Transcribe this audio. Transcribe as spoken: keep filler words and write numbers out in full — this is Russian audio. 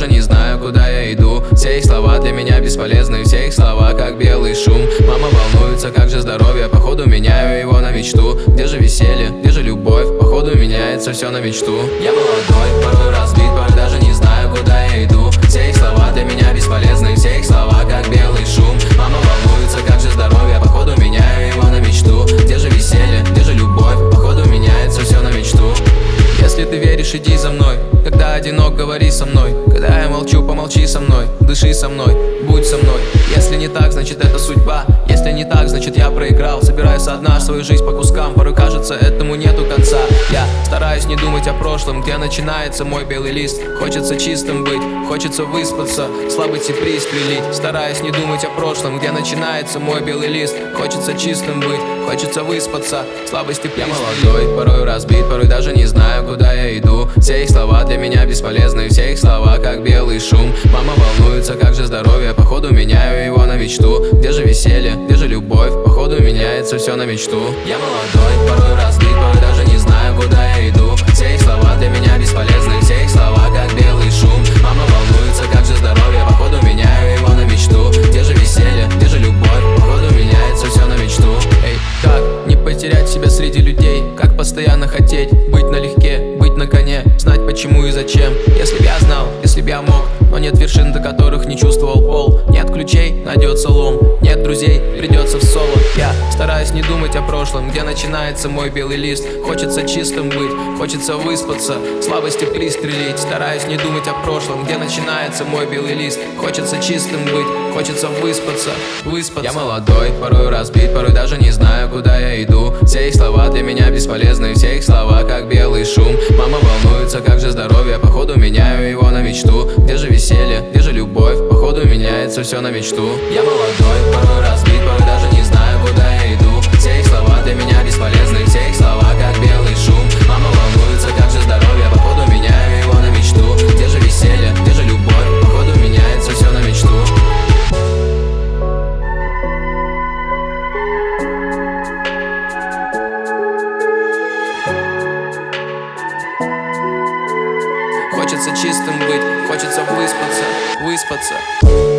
даже не знаю, куда я иду. Все их слова для меня бесполезны, все их слова как белый шум. Мама волнуется, как же здоровье, походу меняю его на мечту. Где же веселье, где же любовь, походу меняется все на мечту. Я молодой, порой разбит, порой даже не знаю, куда я иду. Все их слова для меня бесполезны, все их слова как белый шум. Мама волнуется, как же здоровье, походу меняю его на мечту. Где же веселье, где же любовь, походу меняется все на мечту. Если ты веришь, иди за мной. Когда одинок, говори со мной. Когда я молчу, помолчи со мной. Дыши со мной, будь со мной. Если не так, значит это судьба. Если не так, значит я проиграл. Собираю со дна свою жизнь по кускам. Порой кажется, этому нету конца. Я стараюсь не думать о прошлом, где начинается мой белый лист. Хочется чистым быть, хочется выспаться, слабости пристрелить. Стараюсь не думать о прошлом, где начинается мой белый лист. Хочется чистым быть, хочется выспаться, слабости пристрелить. Я молодой, порой разбит, порой даже не знаю, куда я иду. Все их слова для меня бесполезны, все их слова как белый шум. Мама волнуется, как же здоровье, походу меняю его на мечту. Где же веселье, где же любовь, походу меняется все на мечту. Я молодой, порой разбит, порой даже не знаю, куда я иду. Все их слова для меня бесполезны, все их слова как белый шум. Мама волнуется, как же здоровье, походу меняю его на мечту. Где же веселье, где же любовь, походу меняется все на мечту. Эй, как не потерять себя среди людей, как постоянно хотеть быть налегке, быть на коне, знать почему и зачем. Если б я знал, если б я мог, но нет вершин, до которых не чувствовал пол. Нет ключей, найдется лом, нет друзей, придется в соло. Я стараюсь не думать о прошлом, где начинается мой белый лист. Хочется чистым быть, хочется выспаться, слабости пристрелить. Стараюсь не думать о прошлом, где начинается мой белый лист. Хочется чистым быть, хочется выспаться, выспаться. Я молодой, порой разбит, порой даже не знаю, куда я иду. Все их слова для меня бесполезны, все их слова как белый шум. Мама волнуется, как же здоровье, походу меняю его на мечту. Где же веселье, где же любовь, походу меняется все на мечту. Я молодой, порой разбит, порой даже не знаю, куда я иду. Все их слова для меня бесполезны, все их слова как белый шум. Мама волнуется, как же здоровье, походу меняю его на мечту. Где же веселье, где же любовь, походу меняется все на мечту. Хочется чистым быть, хочется выспаться, выспаться.